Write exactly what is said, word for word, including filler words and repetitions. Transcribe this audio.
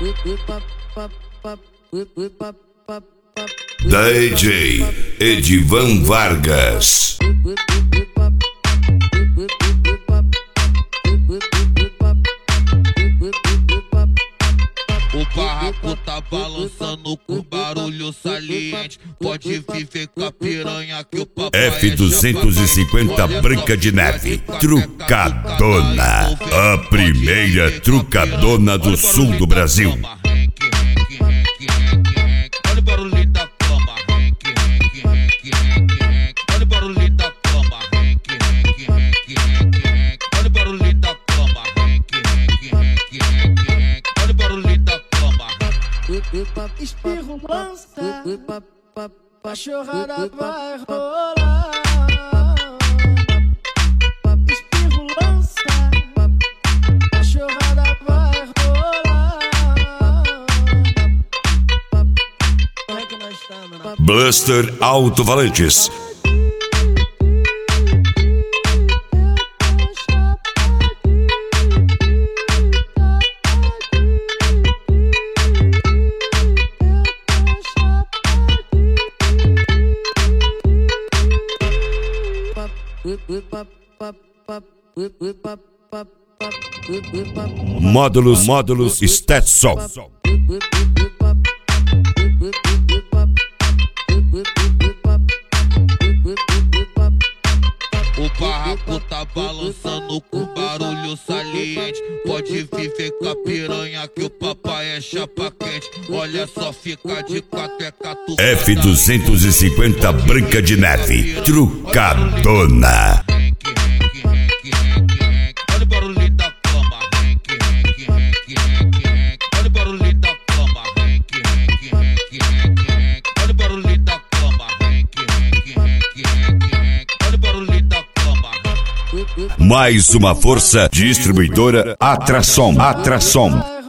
D J Edivan Vargas. O barraco tá balançando com barulho saliente. Pode vir ver com a piranha que o papai F duzentos e cinquenta Branca de Neve, trucadona. A primeira trucadona do sul do Brasil. Olha o barulhinho da cama. Olha o barulhinho da cama. Olha o barulhinho da cama. Olha o barulhinho da cama. Espirro lança, a chorrada vai rolar. Espirro lança, a chorrada vai rolar. Como é que nós estamos, né? Blaster Alto-Falantes. Módulos, módulos Stetson. O barraco tá balançando com barulho saliente. Pode vir ver com a piranha que o papai é chapa quente. Olha só, fica de quatro, é catu. F duzentos e cinquenta Branca de Neve, trucadona. Olha o barulhinho da cama. Olha o barulhinho da cama. Olha o barulhinho da cama. Olha o barulhinho da cama. Mais uma força distribuidora Atrasom, Atrasom.